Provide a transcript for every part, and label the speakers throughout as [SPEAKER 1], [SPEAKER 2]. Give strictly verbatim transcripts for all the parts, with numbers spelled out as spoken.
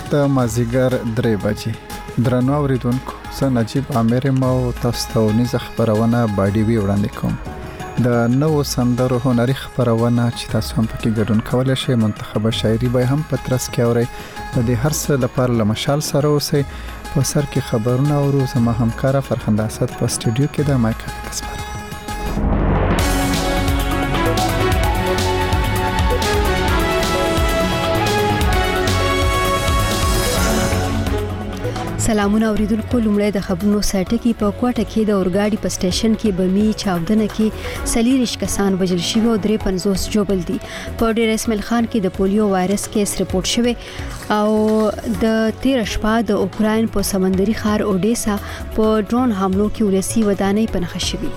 [SPEAKER 1] وخت مازیګر درې بجې. درنو اوریدونکو، زه نجیب عامر ما او تاسو ته ونیزه خبرونه باډي وی وړاندې کوم. د نوو سندرو هنري خبرونه چې تاسو هم پکې ګډون کولای شئ. منتخبه شاعري به هم په ترڅ کې اورئ. د دې هر څه لپاره له مشال سره اوسئ. په سر کې خبرونه اورو. زما همکاره فرخنده اسد په سټوډیو کې د مایک تصویر.
[SPEAKER 2] سلامونه اوریدونکو. لومړی د خبرونو سرټکی په کوټه کې د اورګاډي په سټیشن کې بمی چاودنه کې سلیریش کسان وژل شوي او درې پنځوس جوړل دي. په ډیر اسماعیل خان کې د پولیو وایرس کیس رپورټ شوی او د تیر شپه د اوکراین په سمندري ښار اوډیسا په ډرون حملو کې ولسی ودانۍ پنهخ شوی.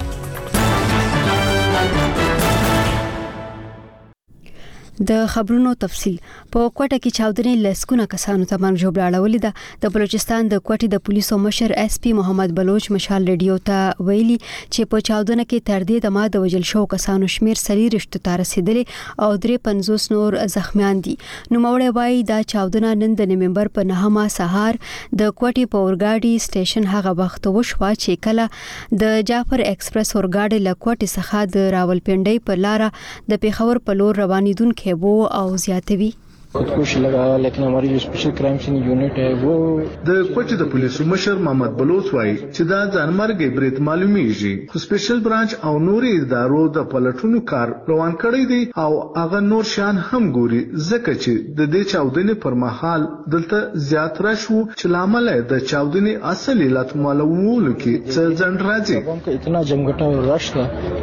[SPEAKER 2] د خبرونو تفصيل. په کوټه کې چاودنې لسکونه کسانو ته مرګ جوړاړولې ده. د بلوچستان د کوټې د پولیسو مشر اس پی محمد بلوچ مشال ریډیو ته ویلي چې په چاودنه کې تر دې دمه د وجل شو کسانو شمیر سلیریشت ته رسیدلی او درې پنځوس نور زخمیان دي. نو موړی وایي دا چاودنه نن د نومبر په نهمه سهار د کوټې په اورګاډي سټیشن هغه وخت وشوه چې کله د جعفر ایکسپریس اورګاډي له کوټې څخه د راولپنډۍ په لار د پیښور په لور روانېدونکو वो او زیاتوي.
[SPEAKER 3] कुछ लगा लेकिन हमारी जो स्पेशल क्राइम सीन यूनिट है वो
[SPEAKER 4] د کوټې د پولیسو مشر محمد بلوچ وايي چې دا ځانمرګي بریټ معلومیږي. خو سپیشل برانچ او نوري ادارو د پلټونو کار روان کړی دی او هغه نور شان هم ګوري ځکه چې د دې چاودنې پر مهال دلته زیات راشو چې لامل د چاودنې اصل علت معلومولو کې څه ځند راځي.
[SPEAKER 3] اتنا جمګټه رش ده.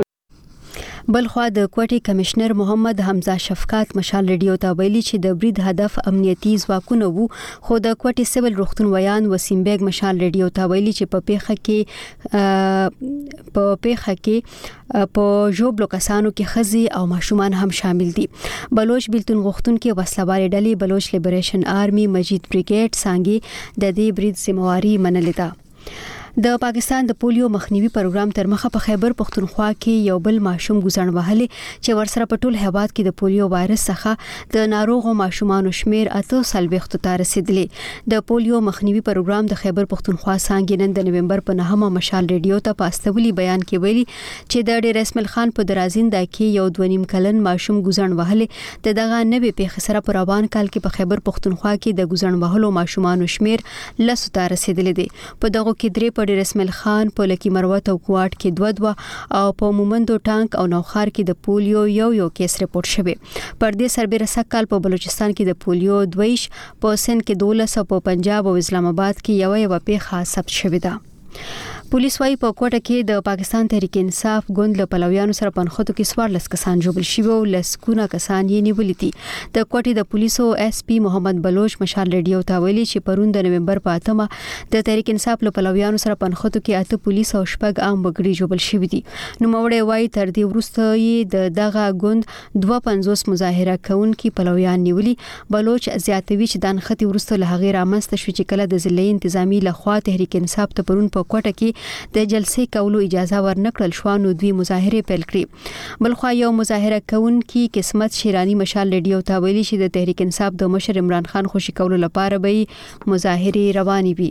[SPEAKER 2] بلخوا د کوټې کمشنر محمد حمزه شفقات مشال ریډیو ته ویلي چې د برید هدف امنیتي ځواکونه وو. خو د کوټې سیول روغتون ویان وسیم بیگ مشال ریډیو ته ویلي چې په پیښه کې په پیښه کې په جوړو کسانو کې خزي او ماشومان هم شامل دي. بلوچ بیلتون غوښتون کې وسلواري ډلې بلوچ لیبریشن آرمي مجید بریګیډ څنګه د دې برید ذمہواری منلې ده. د پاکستان د پولیو مخنیوي پروګرام تر مخه په خیبر پختونخوا کې یو بل ماشوم ګزړن وهلي چې ورسره په ټول هیواد کې د پولیو وایرس څخه د ناروغو ماشومانو شمیر اته سلويخت ته رسیدلی. د پولیو مخنیوي پروګرام د خیبر پختونخوا څنګه نن د نومبر په نهمه مشال ریډیو ته پاستولی بیان کې ویلي چې د ډیر اسماعیل خان په درازینده کې یو دونیم کلن ماشوم ګزړن وهلي. د دغه نوې پیښه سره په روان کال کې په خیبر پختونخوا کې د ګزړن وهلو ماشومانو شمیر لس ته رسیدلی دی. په دغه کې درې ډیر اسماعیل خان په لکی مروت او کوټ کې دوه دوه او په مومندو ټانک او نوخار کې د پولیو یو یو کیس رپورټ شوی. پر دې سربېره سکهال په بلوچستان کې د پولیو دویش، په سند کې دولس او په پنجاب او اسلام آباد کې یو یو پیښه ثبت شوې ده. پولیس وايي په کوټه کې د پاکستان تحریک انصاف ګوند له پلویانو سره پنځه کې سوارلس کسان جوړل شوی او لسکونه کسان یې نیولې دي. د کوټې د پولیسو اس پی محمد بلوچ مشال ریډیو ته ویلي چې پرون د نومبر په اتمه د تحریک انصاف له پلویانو سره پنځه کې اته پولیس او شپږ عام وګړي جوړل شوی دي. نو موړی وايي تر دې وروسته یې د دغه ګوند دوه پنځوس مظاهره کوونکي پلویان نیولي. بلوچ زیاتوي چې د انختی وروسته له هغه رامنځته شو چې کله د ضلعي انتظامی لخوا تحریک انصاف ته پرون په کوټه کې د جلسې کولو اجازه ورنکړل شو نو دوی مظاهره پیل کړې. بلخوا یو مظاهره کوونکی قسمت شیرانی مشال ریډیو ته ویلي چې د تحریک انصاف د مشر عمران خان خوشی کولو لپاره به مظاهره رواني وي.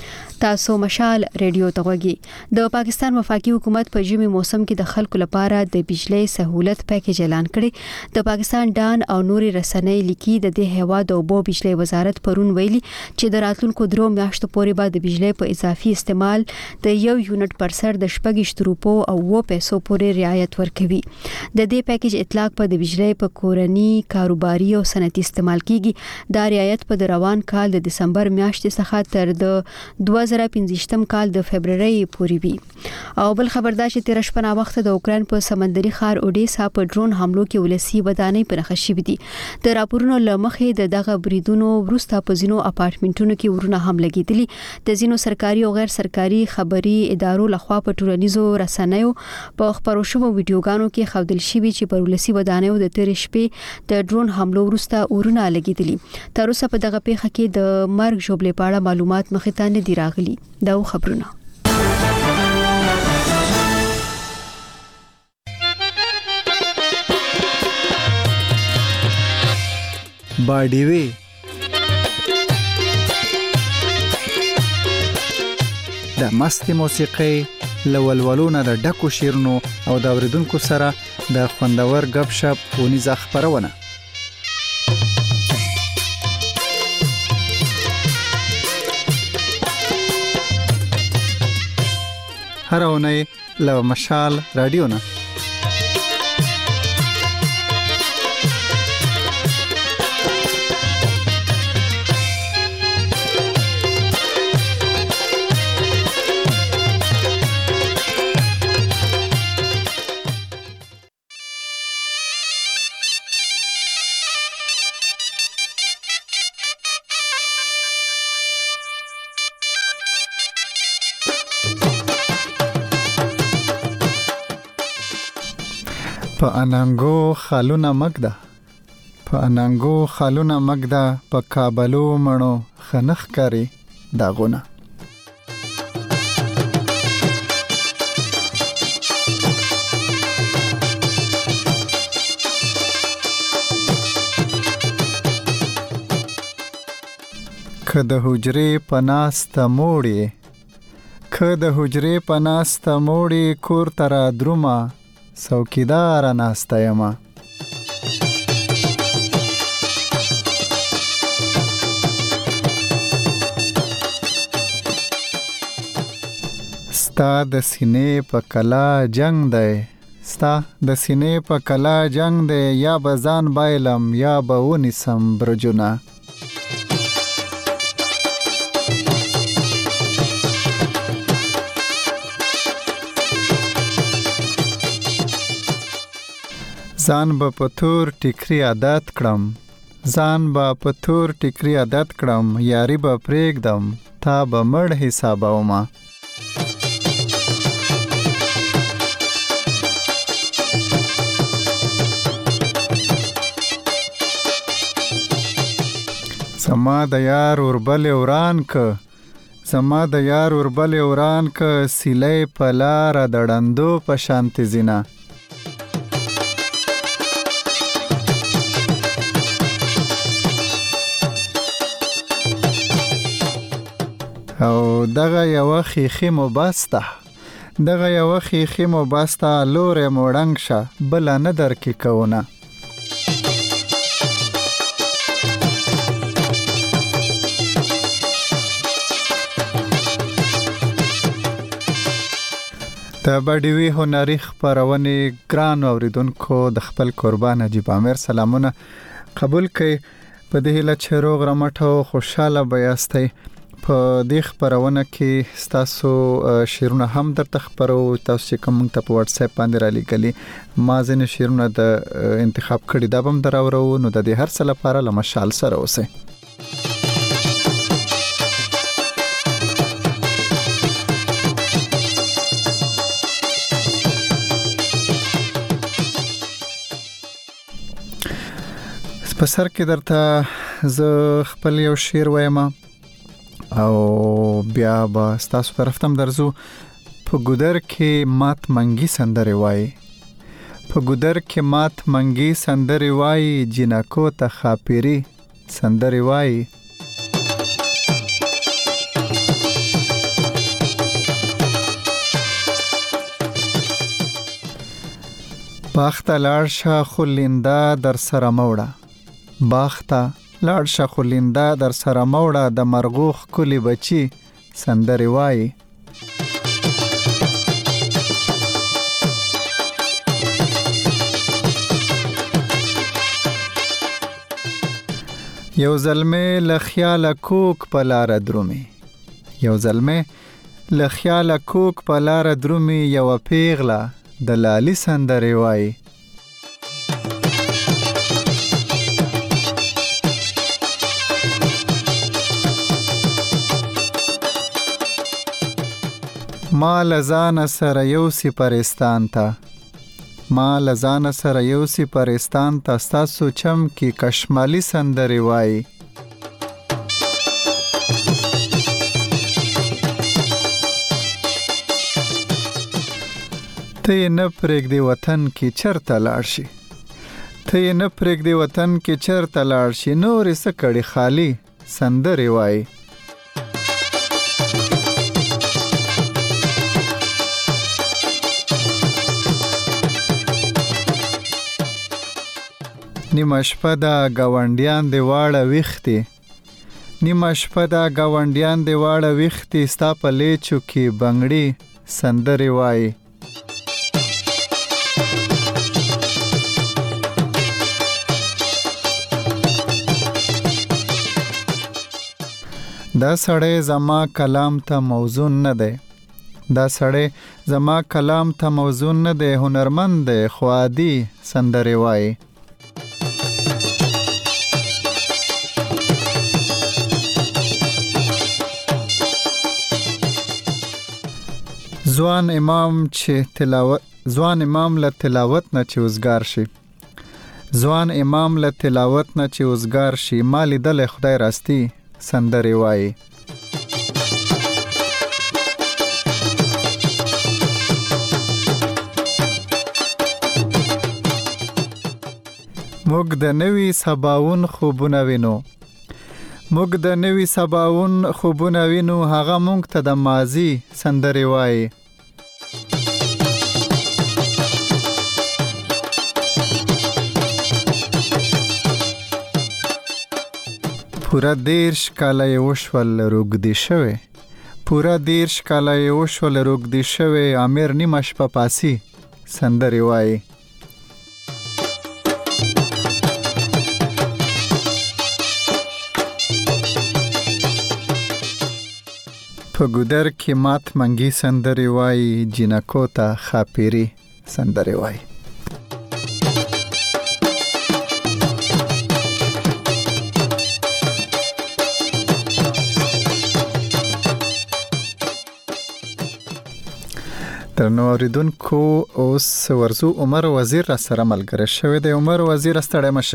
[SPEAKER 2] تاسو مشال ریډیو ته وګورئ. د پاکستان وفاقي حکومت په ژمي موسم کې د خلکو لپاره د بجلی سہولت پیکیج اعلان کړي. د پاکستان ډان او نوري رسنۍ لیکي د دې هوا د اوبو بجلی وزارت پرون ویلي چې د راتلونکو درو میاشتو پورې به د بجلی په اضافي استعمال د یو یونټ پر سر د شپږ روپو او و پیسو پورې رعایت ورکوي. د دې پیکیج اطلاق په د بجلی په کورنی کاروباري او صنعتي استعمال کیږي. دا رعایت په روان کال د دسمبر میاشتې څخه تر د دوه زره پنځه کال د فبرवरी پورې وي. او بل خبردار چې تیر شپه نا وخت د اوکرين په سمندري ښار اوډیسا په ډرون حملو کې ولسی ودانۍ پرخه شوې دي. د راپورونو لمخې د دغه بریدونو وروسته په ځینو اپارټمنټونو کې ورونه هم لګیدلي. د ځینو سرکاري او غیر سرکاري خبري ادارو لخوا په ټولنیزو رسنیو په خبرو شوو ویډیوګانو کې خودل شوی چې پر ولسی ودانۍ د تیر شپې د ډرون حملو وروسته ورونه لګیدلي. تر اوسه په دغه پیښه کې د مرګ جوړلې پاړه معلومات مخې ته نه دي راغلي. دا خبرونه
[SPEAKER 1] باډي وی د مستي موسیقي لولولونه د ډکو شیرونو او د اوریدونکو سره د خوندور غب شپ ونیزه خبرونه. هر اونۍ له مشال رادیو نه په اننګو خالونه مګدا په اننګو خالونه مګدا په کابلو مړو خنخ کاری داغونه. که د حجرې پناسته موړي که د حجرې پناسته موړي کور تر درومه څوکیدار ناسته یما. ستا د سینې په کلا جنگ دی ستا د سینې په کلا جنگ دی یا به ځان بایلم یا به ونیسم برجونه. ځان به په تور ټیکری عادت کړم ځان به په تور ټیکری عادت کړم یاري به پرېږدم تا به مړ حسابومه. زما د یار وربلې وران که زما د یار وربلې وران که سیلې په لاره د ړندو په شانتې ځینه. او دغه یو خیخي مو باسته دغه یو خیخي مو باسته لورې مو ړنګ شه بله نه درکې کوونه. د بډیوي هنري خپرونې ګران اوریدونکو د خپل قربان عجیب امیر سلامونه قبول کړئ. په دې هیله چې روغ رمټ او خوشاله به یاستئ. په دې خبرونه کې تاسو شیرونه هم درته خبرو تاسو چې کوم ته په واتس اپ باندې را لګلی ما ځنه شیرونه د انتخاب کړي دا بم دراورو نو د دې هر څه لپاره له مشال سره اوسئ. په سر کې درته زه خپل یو شعر وایم او بیا به ستاسو طرف تم درځو. په ګودر کې مات منګي سندرې وای په ګودر کې مات منګي سندرې وای جنکو ته خاپيري سندرې وای. باخته لاړ شه خلیندا در سره موړه باخته لاړ شه خلیندا در سره موړه د مرغوخ کلی بچي سندرې وای. یو زلمه له خیاله کوک په لاره درومي یو زلمه له خیاله کوک په لاره درومي یو پیغله د لالي سندرې وای. ما لزان سره یو سی پرستان تا ما لزان سره یو سی پرستان تا ستاسو چم کی کشمالی سندرې وای. ته نه پرېږدي وطن کې چرته لاړ شي ته نه پرېږدي وطن کې چرته لاړ شي نورې څه کړي خالي سندرې وای. نیمه شپه د گاونډیان دی واړه ویختي نیمه شپه د گاونډیان دی واړه ویختي ستا په لیچو کې بنګړي سندرې وایي دا سړی زما کلام ته موزون نه دی دا سړی زما کلام ته موزون نه دی هنرمند دی خو عادي سندرې وایي ځوان امام چې تلاوت ځوان امام له تلاوت نه چې وزګار شي ځوان امام له تلاوت نه چې وزګار شي ما لیدلی خدای راستي سندرې وایي موږ د نوي سباون خوبونه وینو موږ د نوي سباون خوبونه وینو هغه موږ ته د ماضي سندرې وایي پورا دیرش کاله یې وشول روږدي شوی پورا دیرش کاله یې وشول روږدي شوی امیر نیمه شپه پاسي سندرې وایي په ګودر کې مات منګي سندرې وایي جنکو ته خاپيري سندرې وایي درنو اوریدونکو اوس ورزو عمر وزیر را سره ملګری شوی دی عمر وزیر ستړی مشه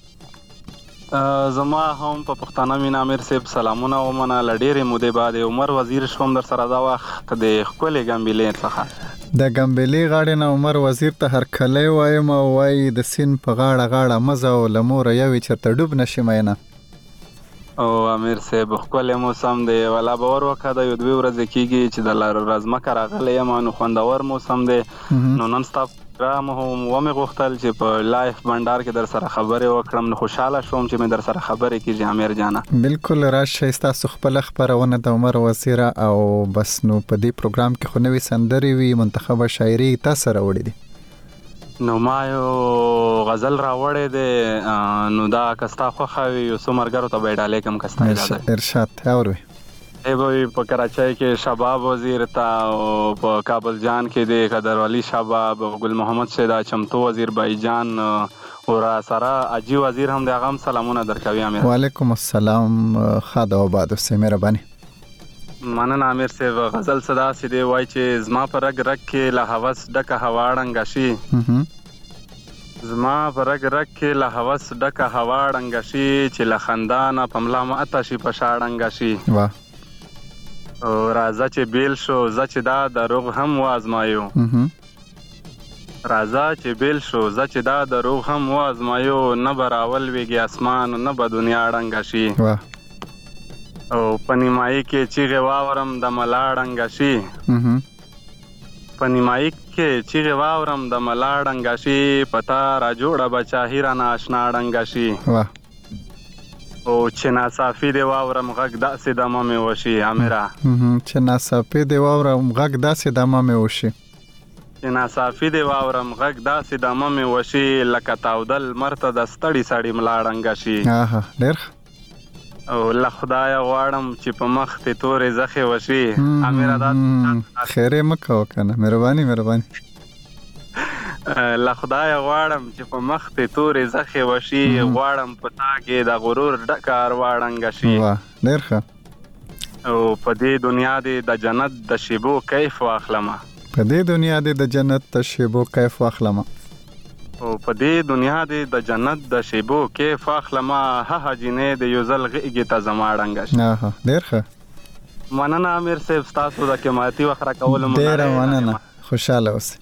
[SPEAKER 5] زما هم په پښتانه مين امیر صاحب سلامونه ومنه لډيره مودې بعد عمر وزیر شوم در سره دا وخت د خپل ګمبلې څخه
[SPEAKER 1] د ګمبلې غاړې نه عمر وزیر ته هر کله وایم او وای د سین په غاړه غاړه مزه او لمور یوي چرته ډوب نشي مینه
[SPEAKER 5] او امیر صاحب خپل موسم دی ولا باور وکړه د یو دوی ورځې کېږي چې د رزمکه راغلی یم نو خوندور موسم دی نو نن ستا پروګرام هم ومې غوښتل چې په لایف بندر کې در سره خبرې وکړم نو خوشحاله شوم چې مې در سره خبرې کېږي امیر جانه
[SPEAKER 1] بالکل راشه ستاسو خپل خبرونه د عمر وزیر او بس نو په دې پروګرام کې خو نوې سندرې وي منتخبه شاعري تاسو راوړې دي
[SPEAKER 5] نو ما یو غزل راوړې ده نو دا کستا خو خوي یو سمرګرو ته بیډاله کم کستا اجازه
[SPEAKER 1] ارشاد اوري
[SPEAKER 5] ای وای په کراچۍ کې شباب وزیر تا او په کابل جان کې د قدر علي شباب ګل محمد سیدا چمتو وزیر بای جان او را سره اجي وزیر هم د غم سلامونه درکوي امیر
[SPEAKER 1] وعلیکم السلام خاده آباد اوسې مهرباني
[SPEAKER 5] مننه امیر صاحب غزل صدا سي دی وای چې زما پر رګ رګ کې له هوس ډکه هوا ډنګ شي زما پر رګ رګ کې له هوس ډکه هوا ډنګ شي چې له خندانه پملا ما اتشي په شا ډنګ شي
[SPEAKER 1] واه
[SPEAKER 5] او راځه چې بیل شو ز چې دا دروغ هم وازمایو راځه چې بیل شو ز چې دا دروغ هم وازمایو نه براول ویږي اسمان نه به دنیا ډنګ شي
[SPEAKER 1] واه
[SPEAKER 5] او پنیمای کې چیغه واورم د ملا ډنګ شي پنیمای کې چیغه واورم د ملا ډنګ شي پتا را جوړه بچا هیرانه آشنا ډنګ شي
[SPEAKER 1] واه
[SPEAKER 5] او چې ناصافي دی واورم غږ داسې دمه مې وشي امیره
[SPEAKER 1] چې ناصافي دی واورم غږ داسې دمه مې وشي
[SPEAKER 5] چې ناصافي دی واورم غږ داسې دمه مې وشي لکه تاودل مرته د ستړي سړي ملا ډنګ شي
[SPEAKER 1] آها ډېر
[SPEAKER 5] او له خدایه غواړم چې په مخ ته تورې زخې وشي امیره دا
[SPEAKER 1] خیرې مه کوه که نه مهرباني مهرباني
[SPEAKER 5] له خدایه غواړم چې په مخ ته تورې زخې وشي غواړم په تا کې د غرور ډکه اروا ډنګه شي
[SPEAKER 1] واه ډېر ښه
[SPEAKER 5] او په دې دنیا دې د جنت د شیبو کیف واخلمه
[SPEAKER 1] په دې دنیا دې د جنت د شیبو کیف واخلمه
[SPEAKER 5] او په دې دنیا دې د جنت د شیبو کیف واخلمه هغه جنې د یو ځل غېږې ته زما ډنګه شي
[SPEAKER 1] آها ډېر ښه
[SPEAKER 5] مننه امیر صاحب ستاسو د قیمتي وخت راکولو
[SPEAKER 1] ډېره مننه خوشحاله اوسئ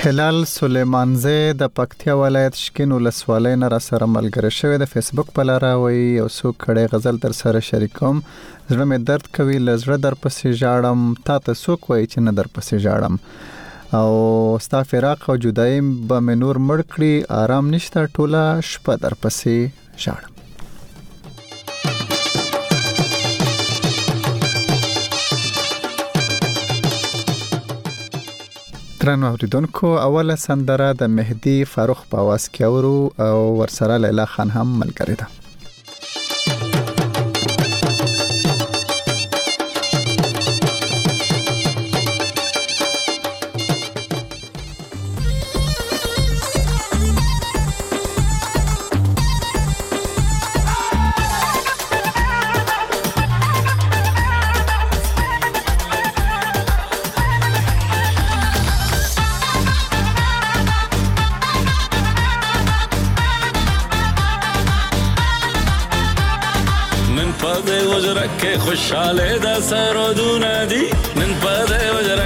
[SPEAKER 1] هلال سلیمانزه د پکتیا ولایت شکین ولسوالۍ نه را سره ملګری شوی د فیسبوک په لاره وی یو څو کړي غزل در سره شریکوم زړه مې درد کوي لزړه در پسې ژاړم تا ته څوک وایي چې نه در پسې ژاړم او ستا فراق او جدایي به مې نور مړ کړي آرام نشته ټوله شپه در پسې ژاړم. درنو اوریدونکو اوله سندره د مهدی فاروق په आवाज کې اورو او ورسره لیلا خان هم ملګری ده. خوشاله د سرودونه دي نن په دې وجره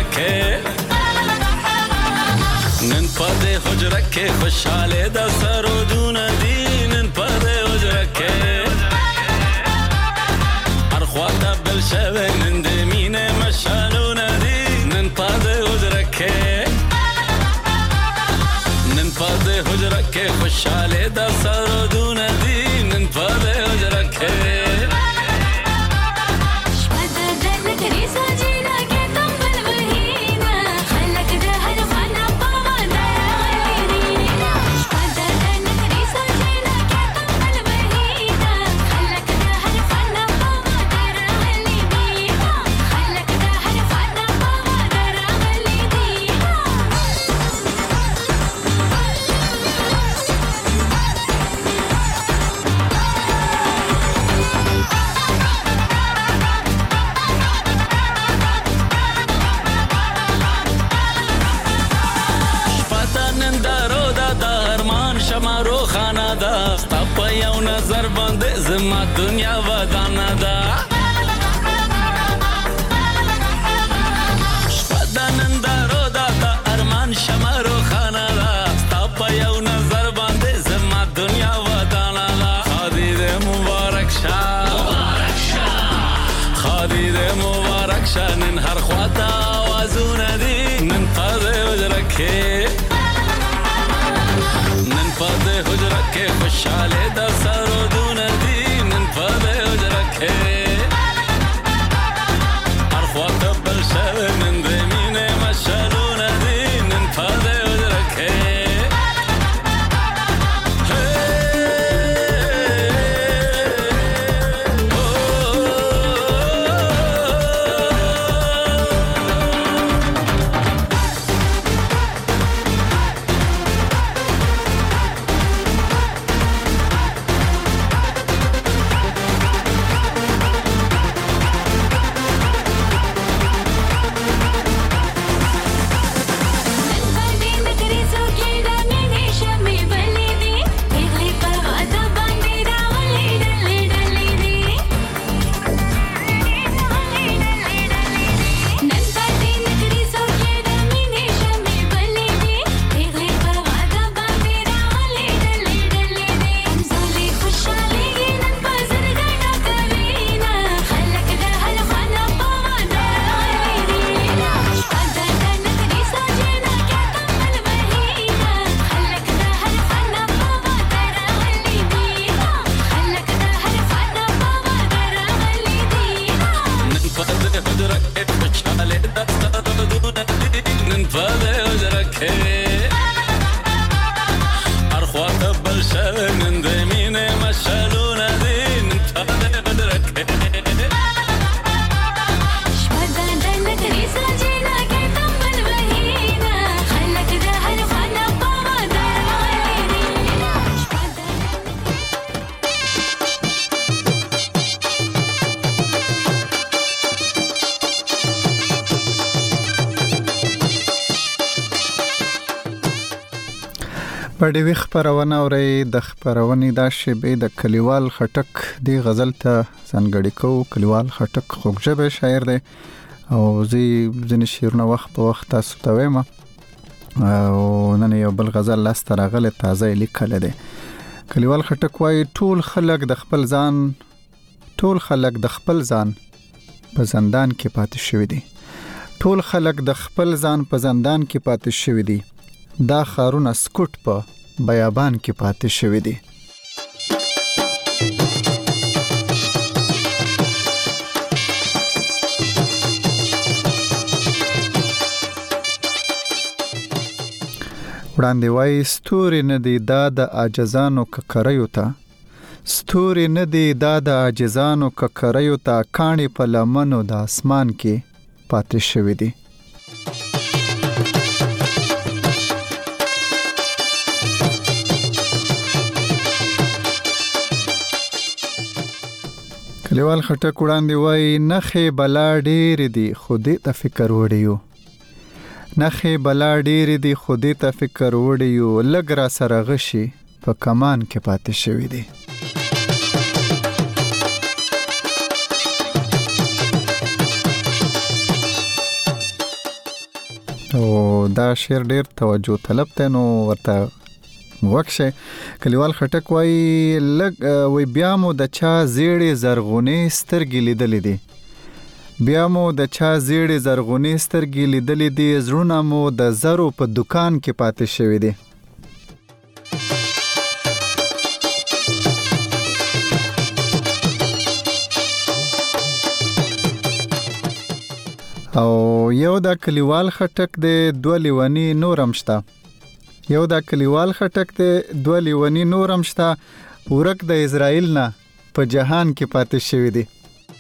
[SPEAKER 1] کې نن په دې وجره کې خوشاله د سرودونه دي نن په دې وجره کې هر خواته بل شوه نن دې مینه مشالونه دي نن په دې وجره کې نن په دې وجره کې خوشاله د سرودونه دي نن په دې وجره کې زما دنیا ودانه ده شپدانن دارو دا دا ارمان شمارو خانه ده ستا په یو نظر باندې زما دنیا ودانه ده خادي دې مبارک شه خادي دې مبارک شه نن هر خواته آوازونه دي نن په دې حجره کې نن په دې حجره کې خوشاله ده سرودونه دي هر خواته بل شوه نن دې مینه مشالونه دي نن په دې وجره کې په ډیوی خبرونه اوري د خبرونې دا شیبې د کلیوال خټک دی غزل ته ځانګړی کو. کلیوال خټک خوږژبه شاعر دی او زی ځنې شعرونه وخت په وخت تاسو ته وایم او نن یو بل غزل لاس ته راغلی تازه لیکل دی. کلیوال خټک وایي ټول خلک د خپل ځان ټول خلک د خپل ځان په زندان کې پاتې شوي دي. ټول خلک د خپل ځان په زندان کې پاتې شوي دي. دا خارونه سکوت په بیابان کې پاتې شوي دي. وړاندې وایي ستوري نه دي دا د عاجزانو ککریو ته ستوري نه دي دا د عاجزانو ککریو ته کاڼي په لمنو د اسمان کې پاتې شوي دي. کلیوال خټک وړاندې وایي نخې بلا ډېرې دي خو دې ته فکر وړی یو نخې بلا ډېرې دي خو دې ته فکر وړی یو لږ را سره غشي په کمان کې پاتې شوي دي. او دا شعر ډېر توجه طلب دی نو ورته وکشه. کلیوال خټک وایي لږ وی بیا مو د چا زیړې زرغونې سترګې لیدلې دي بیا مو د چا زیړې زرغونې سترګې لیدلې دي زړونه مو د زرو په دکان کې پاتې شوي دي. او یو دا کلیوال خټک دی دوه لیونی نورم شته یو دا کلیوال خټک دی دوه لیونی نورم شته ورک د اسرائیل نه په جهان کې پاتې شوي دي.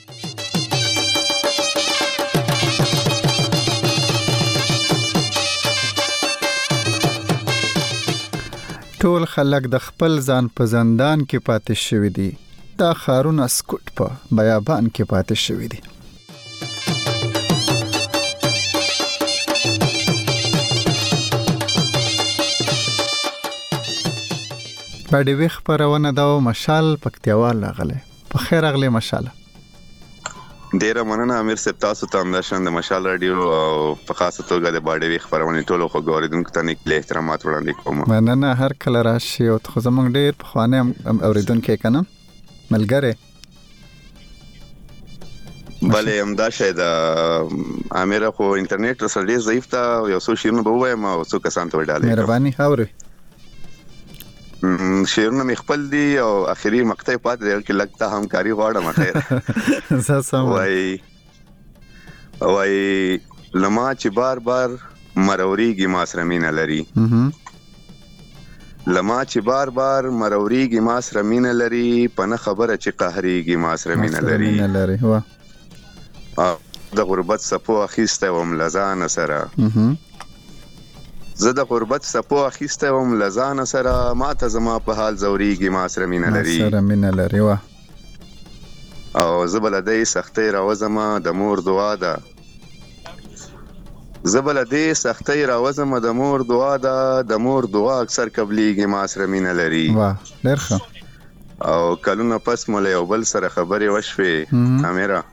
[SPEAKER 1] ټول خلک د خپل ځان په زندان کې پاتې شوي دي. دا خارونه سکوت په بیابان کې پاتې شوي دي. باندې وی خبرونه دا مشال پکتیوال راغله. په خیر راغله مشال.
[SPEAKER 6] ډیره مننه امیر صاحب تاسو ته هم د شان د مشال رادیو او په خاصه توګه د باډي وی خبرونه ټولو خو غوړیدونکو ته نیک احترامات وړاندې کوم.
[SPEAKER 1] مننه هر کله راشي او خو زمونږ ډیر په خوانه اوریدونکو کنه ملګری
[SPEAKER 6] بله همدا شاید امیر خو انټرنیټ رسل ډیر ضعیف تا یو څو شیرونه به وایم او څو کسان ته وډاله
[SPEAKER 1] مهرباني اوري
[SPEAKER 6] شیرونه مې خپل دي او اخیری مقطع پات دی چې لګتا همکاري غواړم خیر
[SPEAKER 1] زسم
[SPEAKER 6] وای وای لما چې بار بار مروريږي ما سره مینه لري لما چې بار بار مروريږي ما سره مینه لري پنه خبره چې قهريږي ما سره مینه لري
[SPEAKER 1] مینه لري وا
[SPEAKER 6] د غربت سپو اخیسته وم لزان سره زه د غربت سپو اخیسته وم لزان سره ما ته زما په حال زوريږي ما سره مینه لري
[SPEAKER 1] سره مینه لري وا
[SPEAKER 6] او زبلدې سختي راوزما د مور دعا ده زبلدې سختي راوزما د مور دعا ده د مور دعا اکثر قبليږي ما سره مینه لري
[SPEAKER 1] وا ډېر ښه
[SPEAKER 6] او کلونه پس مولې یو بل سره خبرې وشوي امیرا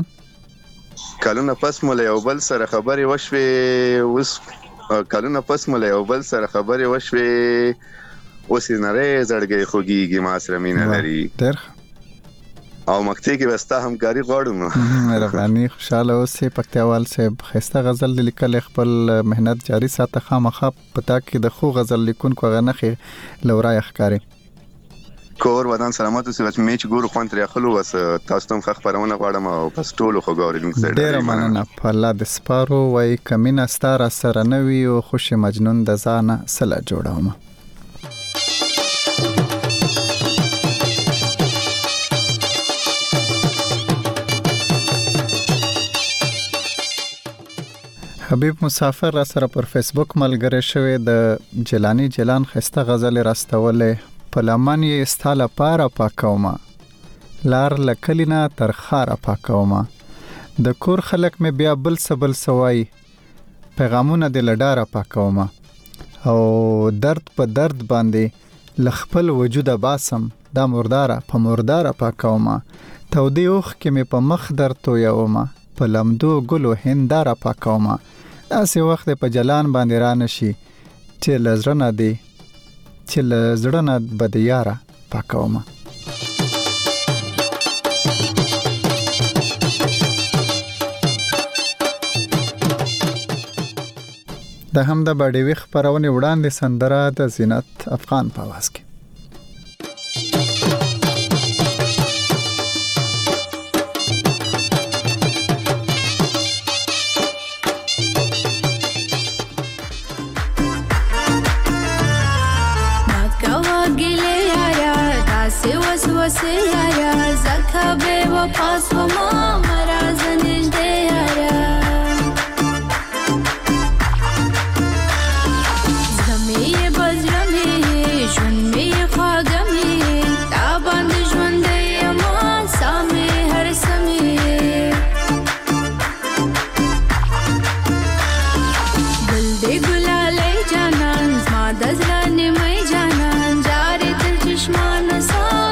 [SPEAKER 6] کلونه پس مولې یو بل سره خبرې وشوي اوس کلونه پس مله یو بل سره خبرې وشوي اوس نری زړګي خوږیږي ما سره مینه لري
[SPEAKER 1] ډېر
[SPEAKER 6] او مکتي کې وستا همکاري غواړم
[SPEAKER 1] مهرباني خوشاله اوسې پکتیوال صاحب خسته غزل لیکل خپل مهنت جاری ساته خامخا پتا کې د خو غزل لیکونکو غنخه لورای ښکاری
[SPEAKER 6] کور ودان سلامات اوسې چې میچ ګورو خوان تر خلو وس تاسو ته خبرونه غواړم او پس ټولو خو غوړم
[SPEAKER 1] سره ډیر مننه په الله د سپارو وای کمینه ستاره سره نوي او خوش مجنون د ځانه سلا جوړوم. حبیب مسافر را سره پر فیسبوک ملګری شوی د جلانی جلان خسته غزل راستولې پلمن یې استاله پاره پاکوما لار لکلینا تر خاره پاکوما د کور خلک مې بیا بل سبل سوای پیغامونه د لډاره پاکوما او درد په درد باندې لخپل وجود باسم دا مرداره په مرداره پاکوما تودی اوخ کې مې په مخ در تو یوما په لمدو ګلو هنداره پاکوما داسې وخت په جلان باندې را نشي چې لزړه نه دی چې لزړه نه بد یاره پاکومه. د هم د باډیوي خبرونه وړاندې سندره د زینت افغان په आवाज کې.
[SPEAKER 7] وسه یارا زکه به وفاس و ما مراز نجده یارا زمی بزرمی جون می خواگمی تاباند جونده ما سامی هر سمی بلده گلالی جانان زما دزرانی می جانان جاری تر چشمان سام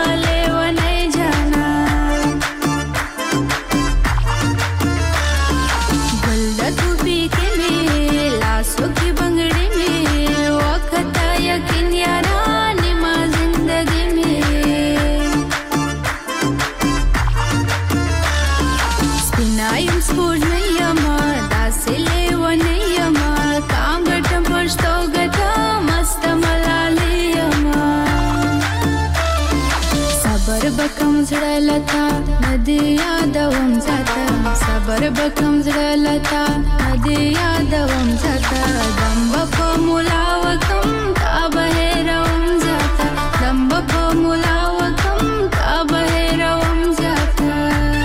[SPEAKER 7] بکم زړه لتا ندی یادوم زاته صبر بکم زړه لتا ندی یادوم زاته دم په مولا وکم تا بهروم زاته دم په مولا وکم تا بهروم زاته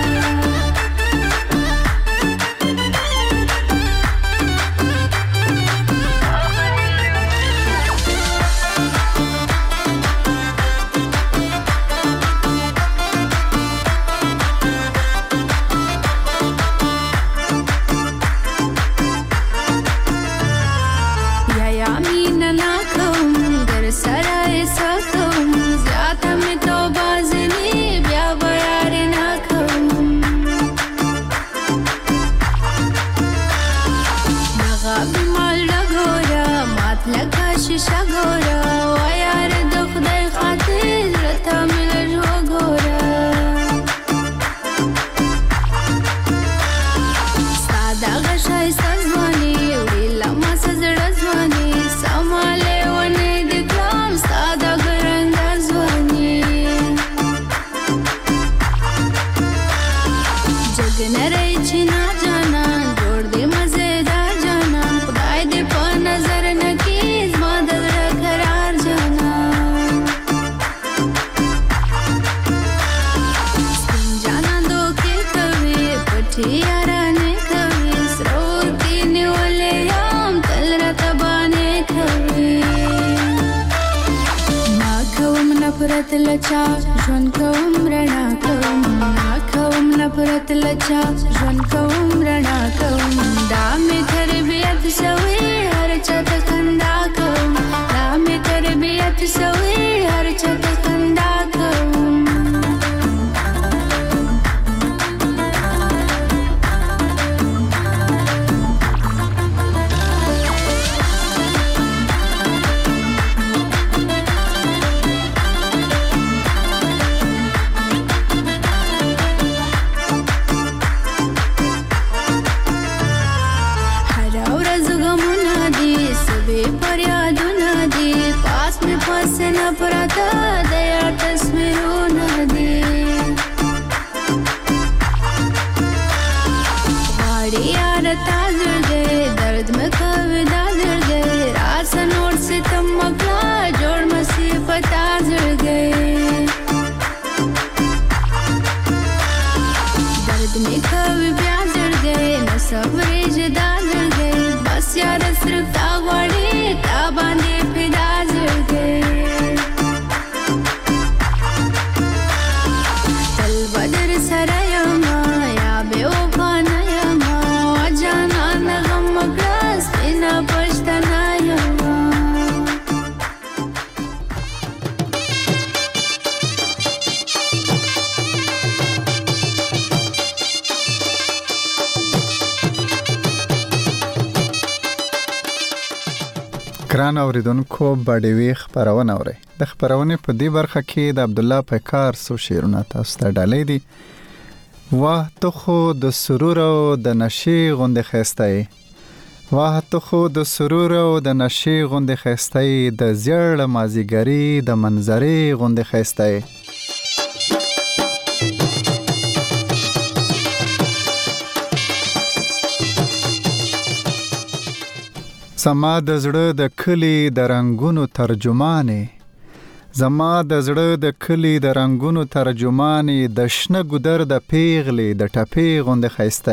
[SPEAKER 7] لچا ژوند کوم رڼا کوم نا کوم نفرت لچا ژوند کوم رڼا کوم دا می تربیت سوي هر چاته خندا کوم دا می تربیت سوي هر چاته خندا کوم پراته د یار تصویرونه دي غواړي یار تا زړګی درد مې کوي دا زړګی راسه نور ستم مکړه جوړ مسیح په تا زړګی درد مې کوي بیا زړګی نه صبرېږي دا زړګی بس یار صرف تا غواړي تا باندې فدا زړګی
[SPEAKER 1] ګران اوریدونکو باډیوي خبرونه اوري د خبرونه په دې برخه کې د عبد الله پیکار سو شیرونه تاسو ته ډالې دي واه ته خو د سرور او د نشي غوندې خسته واه ته خو د سرور او د نشي غوندې خسته د زیړ مازیګری د منظرې غوندې خسته زما د زړه د کلی د رنگونو ترجمانې زما د زړه د کلی د رنگونو ترجمانې د شنه ګودر د پیغلې د ټپې غوندې ښایسته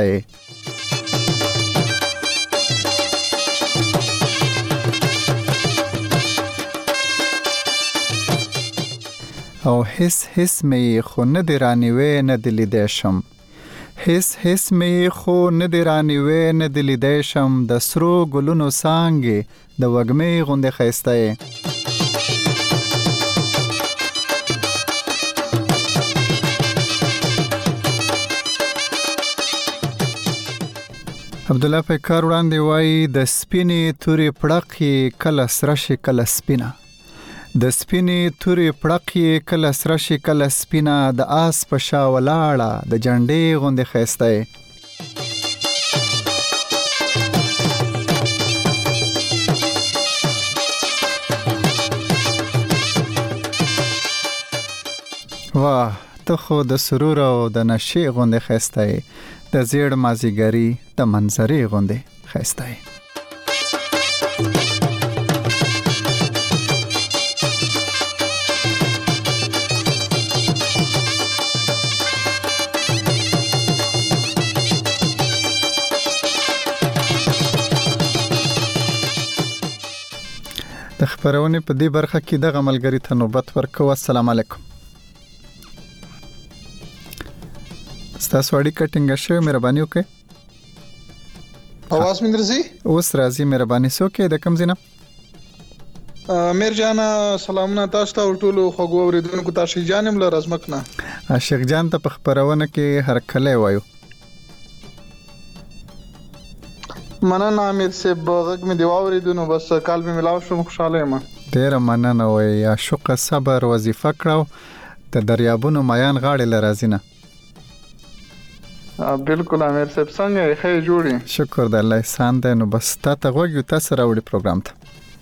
[SPEAKER 1] او حس حس مې خو نه دی رانیوې نه دی لیدی شم هیڅ هیڅ مې خو نه دی رانیوې نه دی لیدی شم د سرو ګلونو څانګې د وږمې غوندې ښایسته عبدالله پیکار وړاندې وایي د سپینې تورې پړقې کله سره شي کله سپینه د سپینې تورې پړقې کله سره شي کله سپینه د آس په شا ولاړه د جنډې غوندې ښایسته واه ته خو د سرور او د نشي غوندې ښایسته د زیړ مازیګري د منظرې غوندې ښایسته د خبرونه په دې برخه کې د غملګری ته نوبت ورکو. السلام علیکم. ستاسو اړیکه ټینګه شوه، مهرباني وکړئ.
[SPEAKER 8] اواز مې درځي؟
[SPEAKER 1] اوس راځي، مهرباني وکړئ. د کوم ځای نه؟
[SPEAKER 8] میر جانا سلامونه تاسو ته ټولو خوږو اوریدونکو ته. شي جانم له رزمک نه.
[SPEAKER 1] عاشق جان ته په خبرونه کې هر کله وایو.
[SPEAKER 8] مننه امیر صاحب، غږ مې دی واوریدو، نو بس کال مې ملاو شو، خوشاله یم.
[SPEAKER 1] ډیره مننه وای. عاشق صبر وظیفه کړو ته دریابونو میان غاړې لرازي نه.
[SPEAKER 8] بالکل امیر صاحب، څنګه یې؟ ښه جوړی؟
[SPEAKER 1] شکر د الله احسان دی. نو بس تا ته غوږ تاسو راوړي پروګرام ته.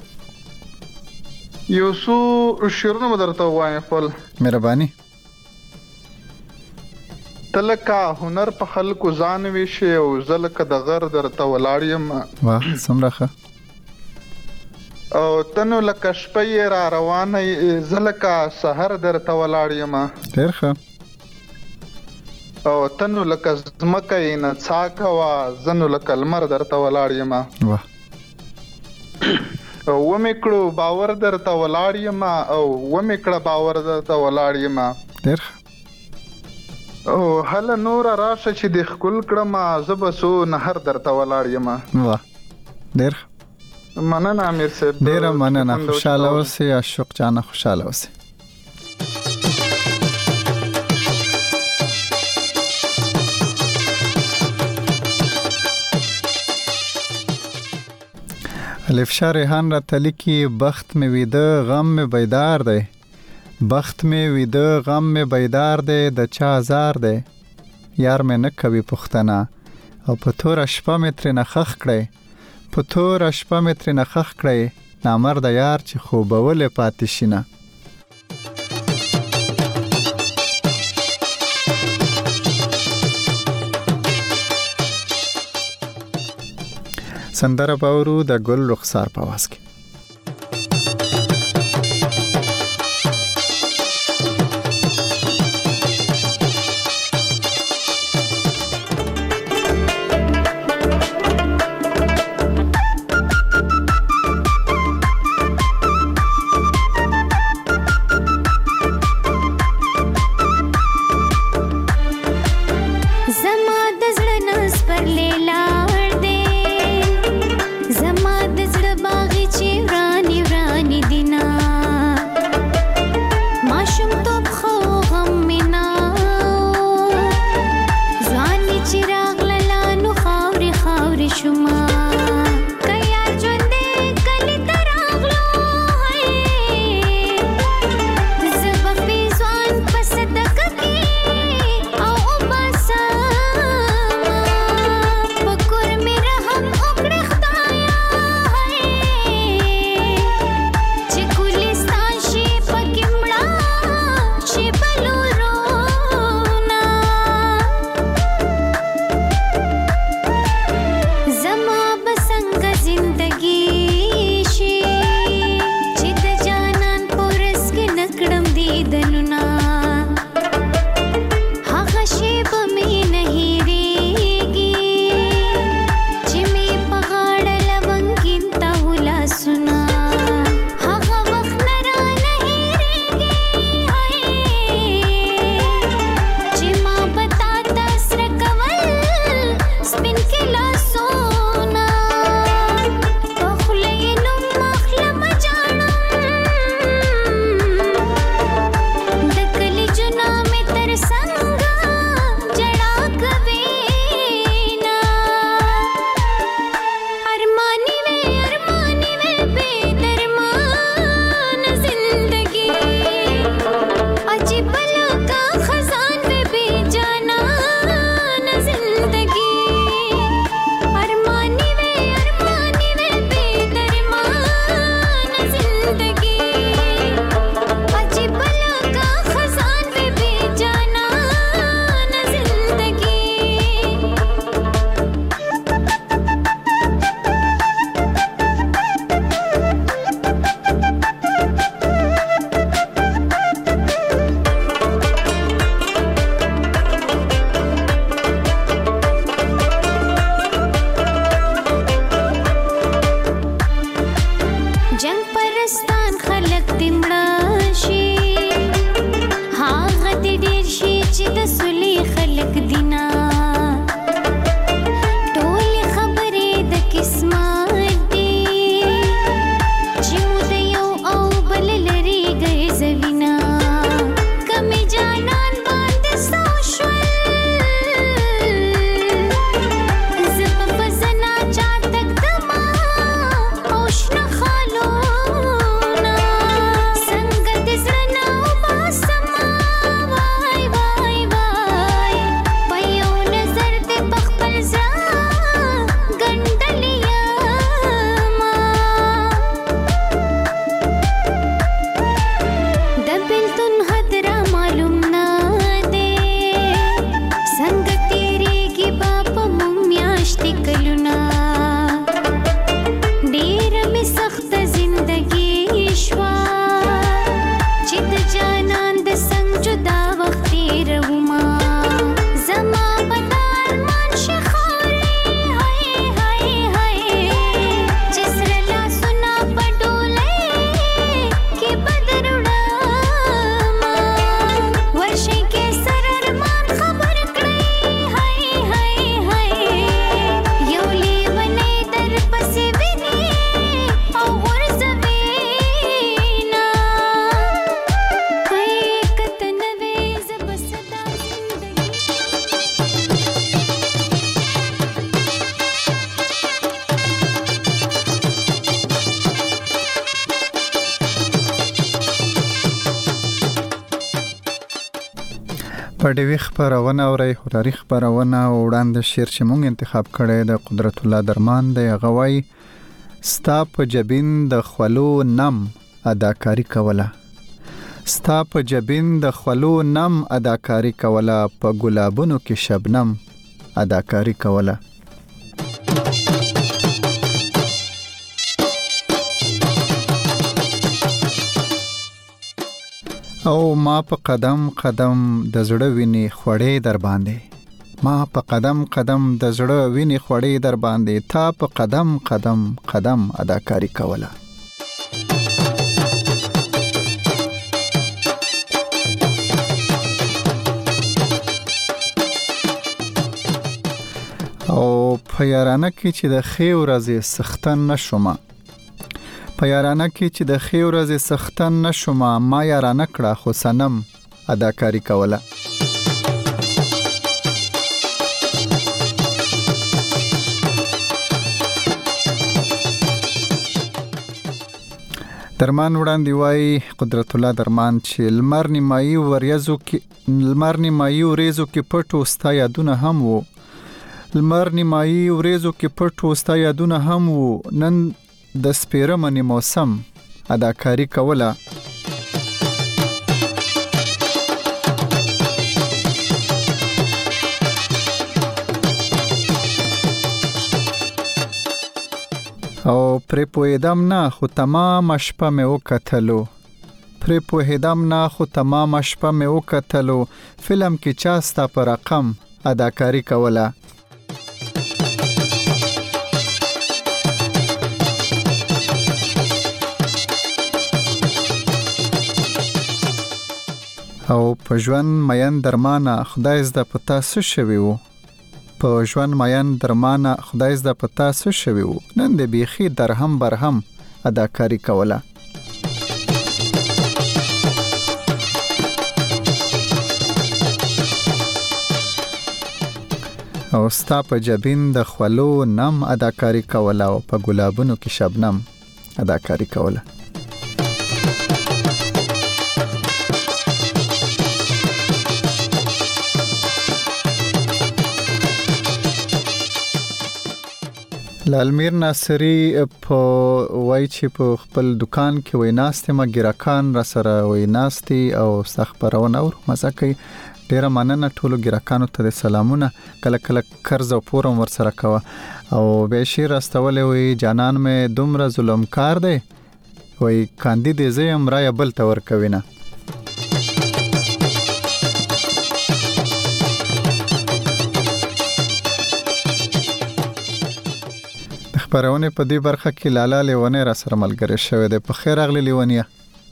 [SPEAKER 8] یو څو شعرونه به درته وایم خپل.
[SPEAKER 1] مهرباني.
[SPEAKER 8] تلکه هنر په خلکو ځان ویشي او زلکه د غر درته ولاړ یم.
[SPEAKER 1] واه څومره ښه.
[SPEAKER 8] او تنو لکه شپه یې را روانه زلکه سحر درته ولاړ یم.
[SPEAKER 1] ډېر ښه.
[SPEAKER 8] او تنو لکه ځمکه یې نڅا کوه زنو لکه لمر درته ولاړ یم.
[SPEAKER 1] واه.
[SPEAKER 8] او ومې کړو باور درته ولاړ یم او ومې کړه باور درته ولاړ یم.
[SPEAKER 1] ډېر ښه.
[SPEAKER 8] او هله نور راشه چې د خپل کړم زه به سو نهر درته ولاړ یم.
[SPEAKER 1] واه ډېر
[SPEAKER 8] مننه امیر صاحب.
[SPEAKER 1] ډېره مننه. خوشاله اوسئ عاشق جانه، خوشاله اوسئ. الف شاه ریحان را تلیکی بخت می ویده غم می بیدار دی، بخت می ویده غم می بیدار دی، د چا زار دی یار می نکوي پختنه او په تور شپه می تر نخخ کړي، په تور شپه می تر نخخ کړي نامرد یار چې خوبول پاتې شینه. سندره باورو د ګل رخسار په आवाज کې.
[SPEAKER 9] زما د زړه
[SPEAKER 1] په ډیوی خبرونه اوري هنري خبرونه وړاندې شعر چې مونږ انتخاب کړی د قدرت الله درمان دی غوي ستا په جبین د خولو نم اداکاری کوله ستا په جبین د خولو نم اداکاری کوله په ګلابونو کې شبنم اداکاری کوله او ما په قدم قدم د زړه ویني خوړې در باندې ما په قدم قدم د زړه ویني خوړې در باندې تا په قدم قدم قدم اداکاری کوله او په یارانه کې چې د خې ورځې سختن نشومه په یارانه کې چې د خې ورځې سختن نشومه ما یارانه کړه خو سنم اداکاری کوله درمان وړاندې وای قدرت الله درمان چې لمر نیمایي وریځو کې لمر نیمایي وریځو کې پټو ستا یادونه هم وو لمر نیمایي وریځو کې پټو ستا یادونه هم وو نن د سپیرمنی موسم اداکاری کوله او پرې پوهېدم نه خو تمام شپه مې وکتلو پرې پوهېدم نه خو تمام شپه مې وکتلو فلم کې چا ستا په رقم اداکاری کوله او په ژوند مین درمانه خدای زده پتا څه شوی وو په ژوند مین درمانه خدای زده پتا څه شوی وو نن د بیخي درهم برهم اداکاری کوله او ستا په جبین د خولو نم اداکاری کوله او په ګلابونو کې شبنم اداکاری کوله لالمیر ناصری په وای چې په خپل دکان کې ویناستې ما ګراکان را سره ویناستي او استخبارونه او مزه کوي ډیره مننه ټولو ګراکانو ته سلامونه کله کله قرض او پورم ور سره کوه او به شیر استولې وي جانان مې دومره ظلم کار دی وای کاندید زیم را بل تور کوینه خبرونه په دې برخه کې لاله لیونه را سره ملګری شوی دی په خیر اغلی لیونیا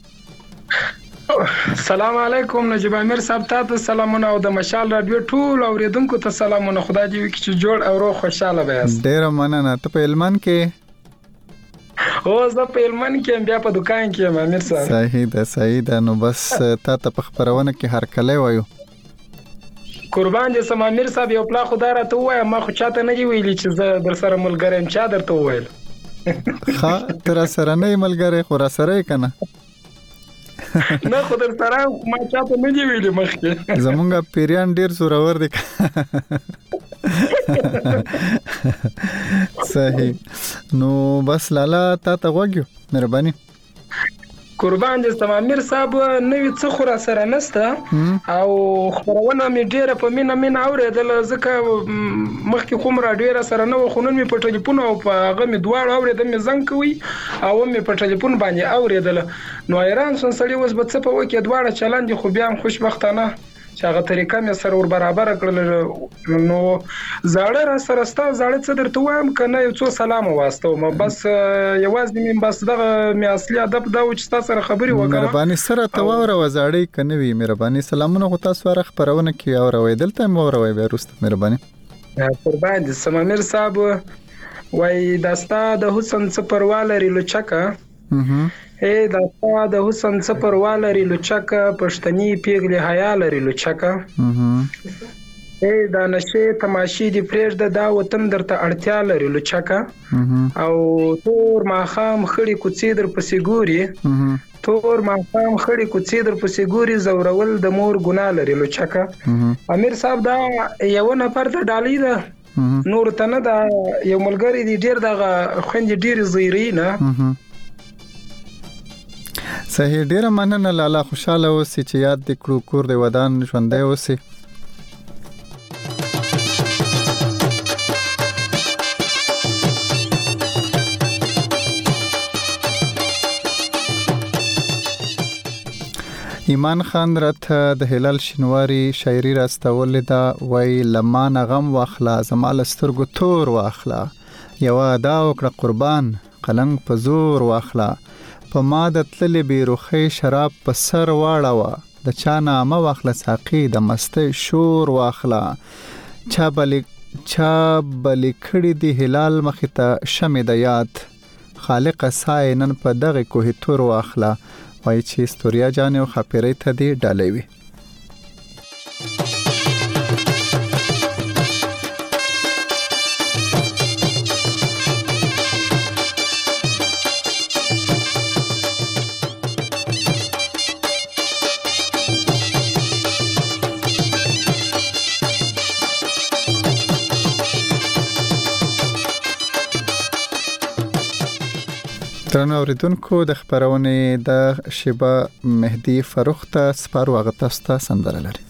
[SPEAKER 9] سلام علیکم نجیب امیر صاحب ته سلامونه او د مشال رادیو ټول اوریدونکو ته سلامونه خدای دې وکړي چې جوړ او روغ خوشاله وایاست
[SPEAKER 1] ډیر مننه ته په علمان کې
[SPEAKER 9] او زه په علمان کې بیا په دکان کې یم امیر صاحب
[SPEAKER 1] صحیح ده صحیح ده نو بس تا ته په خبرونه کې هر کله وایو
[SPEAKER 9] قربان دې سم امیر صاحب یو پلا خدای راته وای ما خو چاته نه ویلی چې زه در سره ملګریم چا درته وویل
[SPEAKER 1] ښه تر سره نه ملګری خو را سره کنه
[SPEAKER 9] نه خو در سره ما چاته نه دی ویلی مخکې
[SPEAKER 1] زمونږ پیریان ډیر زورور دي صحیح نو بس لالا تا ته وګیو مهرباني
[SPEAKER 9] قربان دې سم امیر صاحب نوې څه خو را سره نسته او خبرونه مې ډیره په مینا مینا اوریدل ځکه مخکې کوم راډیو را سره نه خو نن مې په ټلیفون او په هغه مې دواړه اوریدل مې زنګ کوي او مې په ټلیفون باندې اوریدل نو ایران سن سړی اوس به څه په وکي دواړه چلند خو بیا خوشبختانه چې هغه طریقه مې سره ور برابر کړل نو زاړه را سره ستا زاړه څه درته وایم کنه یو څو سلام واسطه ما بس یوازې مې بس دغه مې اصلي ادب دا و چې تاسو سره خبري وکړم
[SPEAKER 1] مهرباني سره تواوره وزاړی کنه وی مهرباني سلامونه غو تاسو سره خبرونه کی او روي دلته مو روي بیرست مهرباني
[SPEAKER 9] قربان دې سمامیر صاحب وای داستا د حسن سپرواله ریلوچکا اے داستا د حسن سپرواله ریلوچکا پښتني پیغلي حیا لري لوچکا اے دا نشه تماشې دی پرېږده دا وطن درته اړتیا لري لوچکه او تور ماښام خړې کوڅې در پسې ګوري تور ماښام خړې کوڅې در پسې ګوري زورول د مور ګناه لري لوچکه امیر صاحب دا یو نفر د ډالۍ ده نور ته نه دا یو ملګری دی ډېر دغه خویندې ډېرې زیري نه
[SPEAKER 1] صحیح ډیره مننه لالا خوشاله اوسې چې یاد دې کړو کور دې ودان ژوندی اوسې ایمان خان راته د هلال شینواری شاعري راستولې ده وای لمان غم واخلا زمال سترګو تور واخلا یو ادا وکړه قربان قلنګ په زور واخلا په ما د تللې بیروخی شراب په سر واړه د چا نامه واخله ساقي د مستۍ شور واخلا چا بلی چا بلی کړي دی هلال مخې ته شمع د یاد خالق سای نن په دغه کوه تور واخلا وای چې استوریا جان او خاپیرې ته دی ډالوي درنو اوریدونکو د خبرونې د شیبا مهدی فروخ ته سپارو هغه تاسو ته سندره لري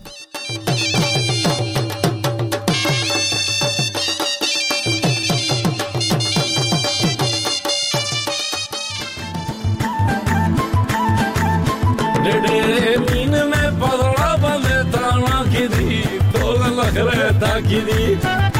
[SPEAKER 10] ډېرې مين مې پدړه باندې تانا کې دي ټول لخره تا کې دي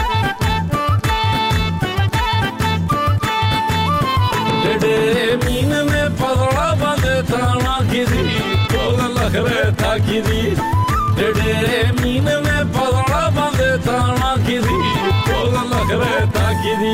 [SPEAKER 10] مين میں پدڑا باندې تانا کی دی ټول لخره تا کی دی ډېرې مين میں پدڑا باندې تانا کی دی ټول لخره تا کی دی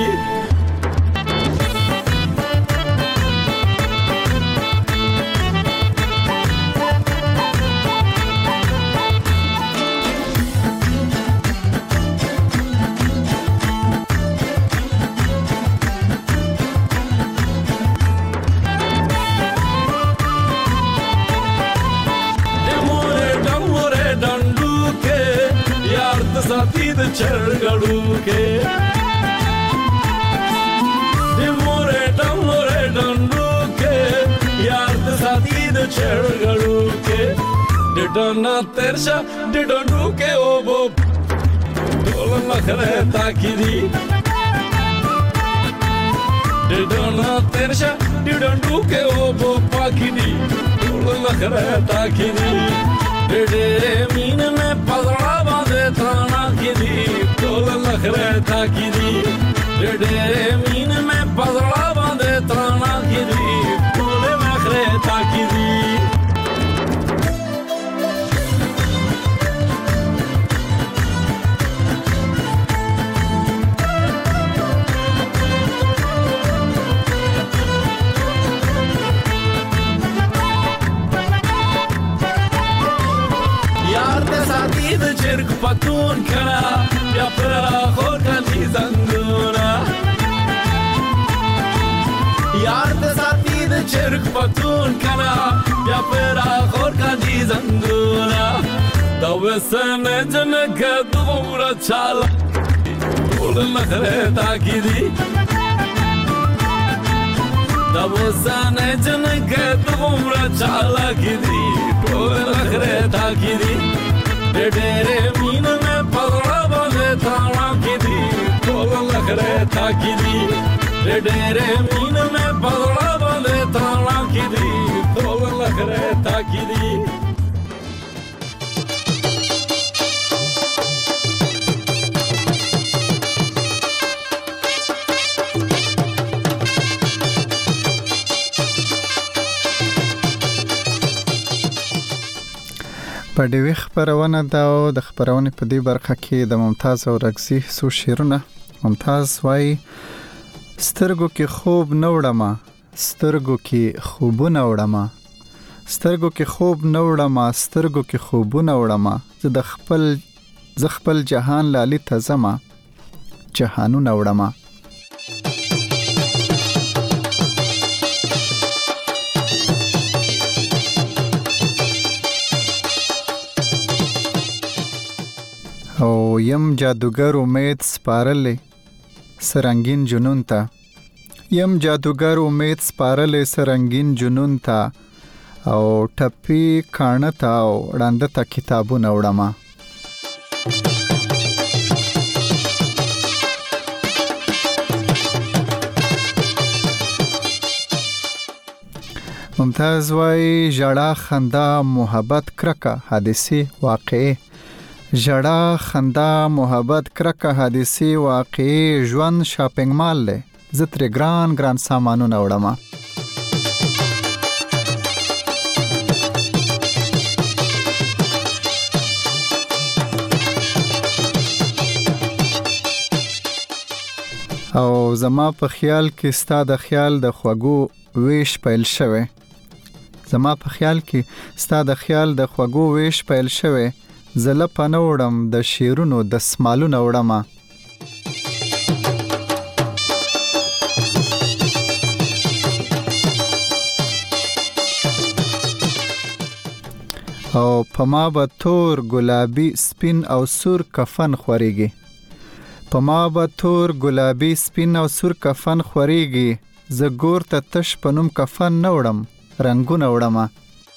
[SPEAKER 10] साथी द चढ़गड़ू के दे मोरे डमोरे डंडू के यार द साथी द चढ़गड़ू के दे डना तेरशा दे डंडू के ओ बो डोल लखरे ताकिदी दे डना तेरशा दे डंडू के ओ बो पाकिदी डोल लखरे ताकिदी ډېرې مين مې پدړه باندې تانا کې دي ټول لخره تا کې دي ډېرې مين مې پدړه باندې تانا کې دي ټول لخره تا کې دي چرک پتون کنا یا پر خور کلی زنگونا یار د ساتي د چرک پتون کنا یا پر خور کلی زنگونا دا وسن جنګ دومره چال ټول لخره تا کی دي دا وسن جنګ دومره چال کی دي ټول لخره تا کی دي ډېرې مين مې پدړه باندې تانا کې دي ټول لخره تا کې دي ډېرې مين مې پدړه باندې تانا کې دي ټول لخره تا کې دي
[SPEAKER 1] په دې خبرونه دا او د خبرونه په دې برخه کې د ممتاز او رغزي سو شیرونه ممتاز وای سترګو کې خوب نوړما سترګو کې خوبونه وړما سترګو کې خوب نوړما سترګو کې خوبونه وړما زه د خپل ز خپل جهان لالي ته زما جهانونه وړمه. او یم جادوگر امید سپارلې سرنګین جنون ته، یم جادوگر امید سپارلې سرنګین جنون ته، او ټپي کاڼه ته او ړانده ته کتابونه وړمه. ممتاز وای ژړا خندا محبت کرکه حادثه واقعي، ژړا خندا محبت کرکه حادثه واقعي، ژوند شاپینګ مال له زتر ګران ګران سامانونه وړمه. او زما په خیال کې ستا د خیال د خوږو ویش پیل شوه، زما په خیال کې ستا د خیال د خوږو ویش پیل شوه، زله پنوړم د شیرونو د سمالونه وړمه. او پما به تور ګلابي سپین او سور کفن خوريږي، پما به تور ګلابي سپین او سور کفن خوريږي، ز ګور ته تش پنوم کفن نه وړم رنگونه وړمه.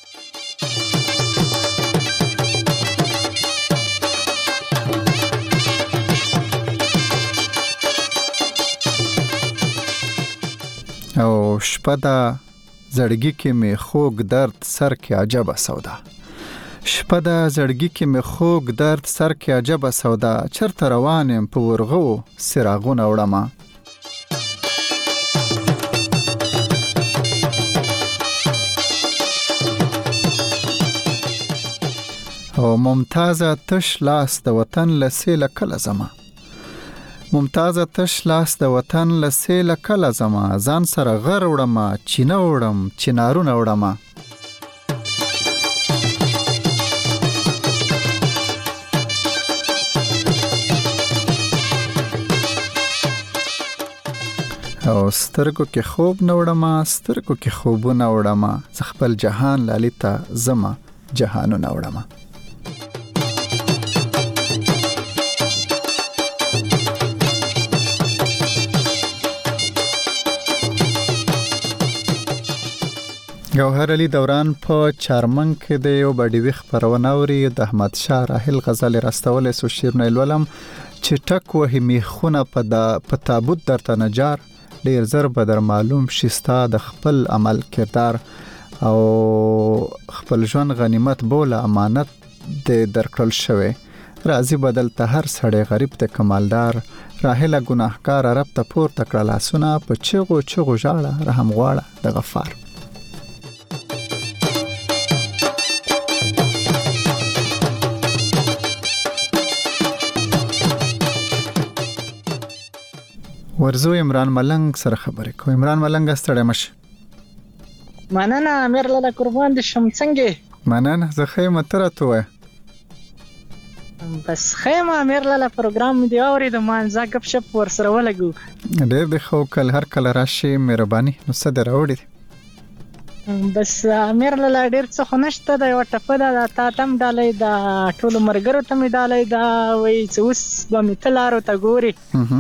[SPEAKER 1] او شپه دا زړګي کې می خوږ درد سر کې عجبه سودا، شپه دا زړګي کې می خوږ درد سر کې عجبه سودا، چرته روانم په ورغو سراغونه وړمه. او ممتازه تش لاس د وطن لسیله کله زما، ممتازه تش لاس د وطن لسیله کله زما، ځان سره غر وړمه چینه وړم چنارونه وړمه. او سترګو کې خوب نه وړمه سترګو کې خوبونه وړمه، ز خپل جهان لالي ته زما جهانونه وړمه. گوهر علی دوران په چارمنګ کې د یو بډیوي خبرونه اوري د احمد شاه راحل غزل راستولې سو شیرونه الولم چې ټک وهي میخونه په د پتابوت درته نجار، ډیر زر بدر معلوم شستا د خپل عمل کردار، او خپل ژوند غنیمت بوله امانت د درکړل شوی، راضی بدل ته هر سړی غریب ته کمالدار، راحل ګناهکار رب ته پور تکړه لاسونه، په چغو چغو ژاړه رحم غواړه د غفار. ورزو عمران ملنګ سره خبرې کوم. عمران ملنګ ستړی مشه.
[SPEAKER 11] مننه امیر لاله قربان دي شم څنګه؟
[SPEAKER 1] مننه زه خیمه تر ته وای.
[SPEAKER 11] بس خیمه امیر لاله پروګرام دی اوري د مانځه غب شپ ور سره ولګو.
[SPEAKER 1] ډېر د خو کل هر کله راشي مهرباني نو صدر راوړي.
[SPEAKER 11] بس امیر لاله ډېر څه خنشته د یو ټپه د تا تم ډالې د ټولو مرګرو تم ډالې دا وای چې اوس به متلارو ته ګوري.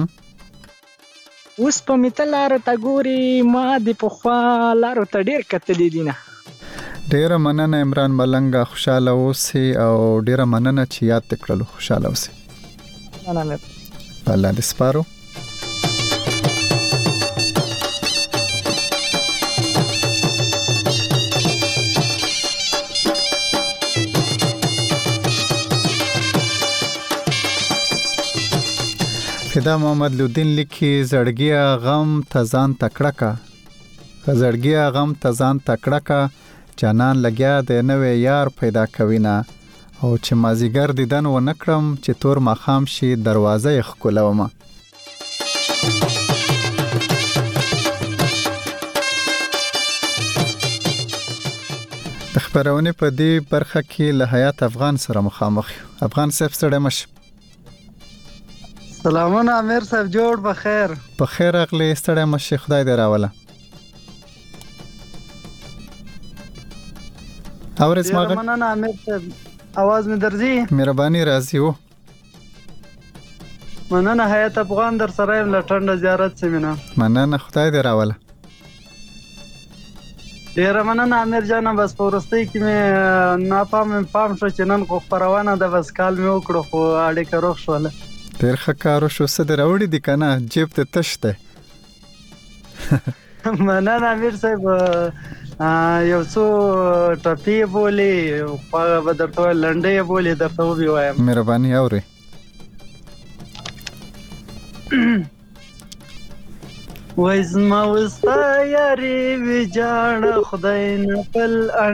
[SPEAKER 11] اوس په میتلارو ته ګوري ما د پخوا لارو ته ډیر کتلې دي نه.
[SPEAKER 1] ډیره مننه عمران ملنګ، خوشاله اوسې او ډیره مننه چې یاد تکړلو. خوشاله اوسې.
[SPEAKER 11] مننه.
[SPEAKER 1] الله دې سپارو. فدا محمد لودین لیکي زړګیا غم تزان تکړه، زړګیا غم تزان تکړه، جانان لګیا د نوې یار پیدا کوینا، او چې مازیګر دیدن و نکړم چې تور ماخام شي دروازه یې خکولومه. د خبرونه په دې برخه کې له حیات افغان سره مخامخ. افغان صاحب سره مش
[SPEAKER 12] سلامونه امیر صاحب، جوړ بخیر.
[SPEAKER 1] بخیر اغلی ستړی مشه، خدای دې راوله. اورس ماغه
[SPEAKER 12] مننه امیر صاحب، आवाज مې درځي؟
[SPEAKER 1] مهرباني راځي وو.
[SPEAKER 12] مننه حیات افغان در سره یم لټنډه زیارت سیمینه.
[SPEAKER 1] مننه خدای دې راوله.
[SPEAKER 12] ډیره مننه امیر جان، بس په ورستۍ کې مې ناپام پام شو چې نن خو خپرونه ده، بس کال مې وکړو خو اړیکه روغ شوله.
[SPEAKER 1] ډیر ښه کار وشو. څه دې راوړي دي که نه؟ جیب ته تش دی.
[SPEAKER 12] مننه امیر صاحب، یو څو ټپې یې بولې، خواږه به درته ووایم، لنډۍ یې بولې، درته وبې وایم.
[SPEAKER 1] مهرباني اورې.
[SPEAKER 12] وای زما وستا یارې ویجاړه خدای نه بل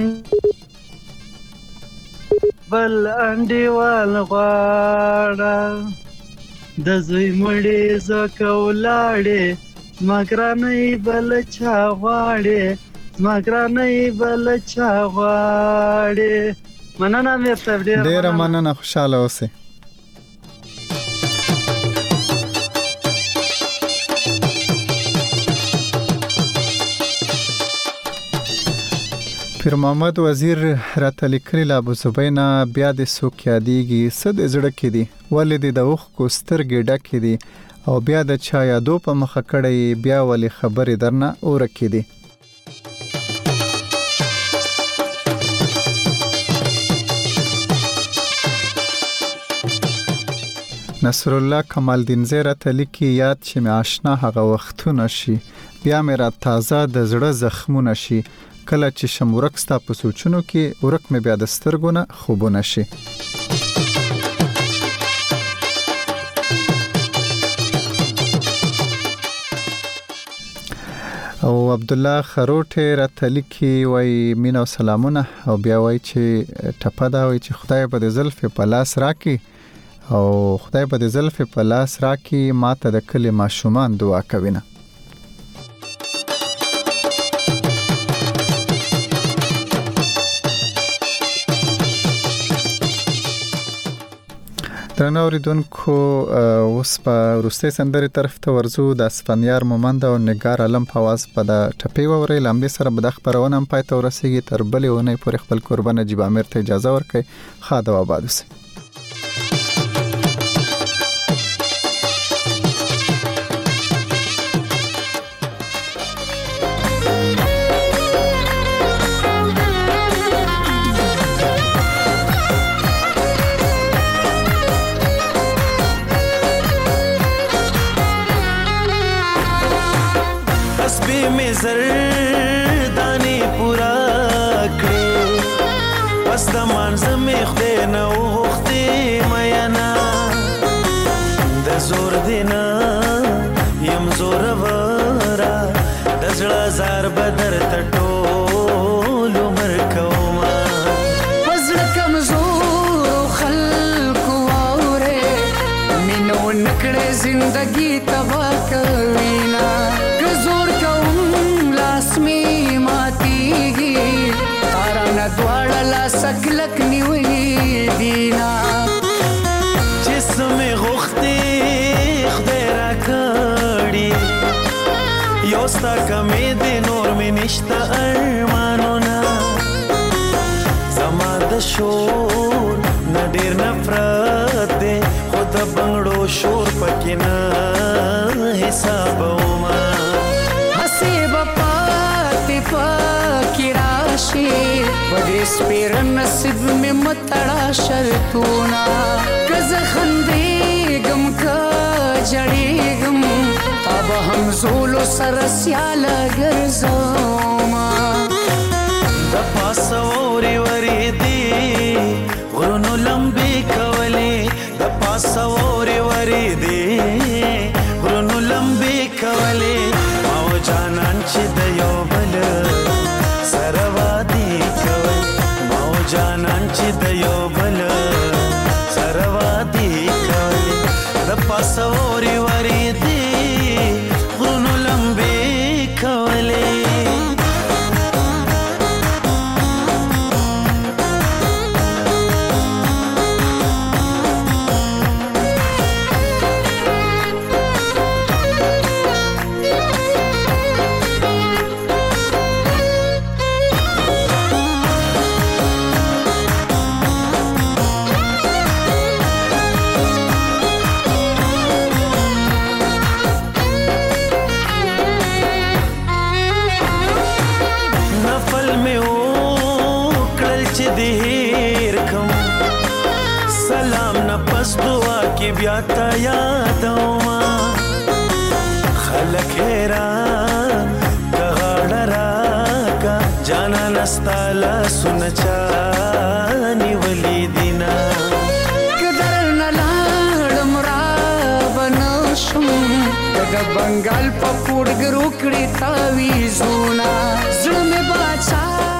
[SPEAKER 12] بل انډیوال غواړه، د زوی مړې زکه ولاړې، زما ګرانۍ بل چا غواړې، زما ګرانۍ بل چا غواړې. مننه امیر صاحب،
[SPEAKER 1] ډېره مننه، خوشحاله اوسئ. پیر محمد وزیر راته لیکلي له ابوظبي بیا د څوک یادېږي، څه د زړه کې دي، ولې دې د اوښکو سترګې ډکې دي، او بیا د چا یادو په مخه کړی، بیا ولې خبرې درنه ورکې دي. نصر الله کمال دین زه راته لیکي یاد چې مې آشنا هغه وختونه شي، بیا مې را تازه د زړه زخمونه شي، کله چې شم ورک ستا په سوچونو کې، ورک مې بیا د سترګو نه خوبونه شي. او عبد الله خروټه راته لیکي وای مینا او سلامونه، او بیا وای چې ټپه دا وای چې خدای به د زلفې په لاس راکړي، او خدای به د زلفې په لاس راکړي، ماته د کلي ماشومان دعا کوي نه. درنو اوریدونکو، اوس په وروستۍ سندرې طرف ته ورځو. د اسفندیار مومند او نګار عالم په आवाज په د ټپې ووري. لامدې سره به د خبرونه هم پای ته ورسیږي. تر بلې اونۍ پورې خپل قربان نجیب امیر ته اجازه ورکړئ. ښاد او آباد اوسئ.
[SPEAKER 13] زردانی پورا کړې پس د مانځ مې خدای نه وغوښتې مینا، د زور دینا یم زورورا، د زړه زار بدر ته ټول عمر کومه، په زړه کمزورو خلکو واورې مینو نکړې زندګي تباه کوینا، دواړه لاسکلک نیولې دینا، چې سمې غوښتې خدای راکړي، یو ستا کمې دې نور مې نشته ارمانونه، زما د شور نه ډېر نفرت دی، خو د بنګړو شور پکې نه حسابومه، هسې به پاتې پکې راشي، وږې سپېره نصیب مې متړه شرطونه، که زه خندېږم که ژړېږم، تا به همزولو سره سیاله ګرځومه، د پاسه واورې ورېدې غرونو لمبې کولې، د پاسه واورې ورېدې غرونو لمبې کولې، او جانان چې د یو بل سره وادي کوي، مو جانان چې د یو بل سره وادي کوي، د پاسه واورې ورېدې غرونو لمبې کولې. هیر کم سلام نه پس دعا کې بیا تا یادوما خلک حیران که غاړه راکا جانا نستاله سنچا نیولی دینا
[SPEAKER 14] کدر نلاړم را بنشم د بنگال په پوډګرو کړی تاویزونه زړه مې باچا